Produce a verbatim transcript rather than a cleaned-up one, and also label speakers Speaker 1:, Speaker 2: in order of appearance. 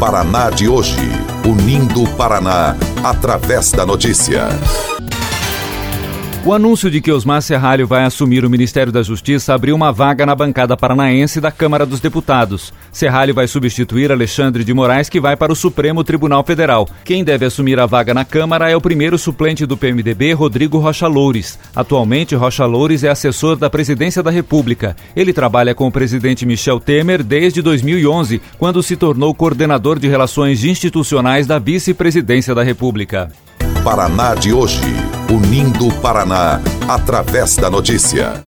Speaker 1: Paraná de hoje, unindo o Paraná através da notícia.
Speaker 2: O anúncio de que Osmar Serralho vai assumir o Ministério da Justiça abriu uma vaga na bancada paranaense da Câmara dos Deputados. Serralho vai substituir Alexandre de Moraes, que vai para o Supremo Tribunal Federal. Quem deve assumir a vaga na Câmara é o primeiro suplente do P M D B, Rodrigo Rocha Loures. Atualmente, Rocha Loures é assessor da Presidência da República. Ele trabalha com o presidente Michel Temer desde dois mil e onze, quando se tornou coordenador de Relações Institucionais da Vice-Presidência da República.
Speaker 1: Paraná de hoje, unindo o Paraná através da notícia.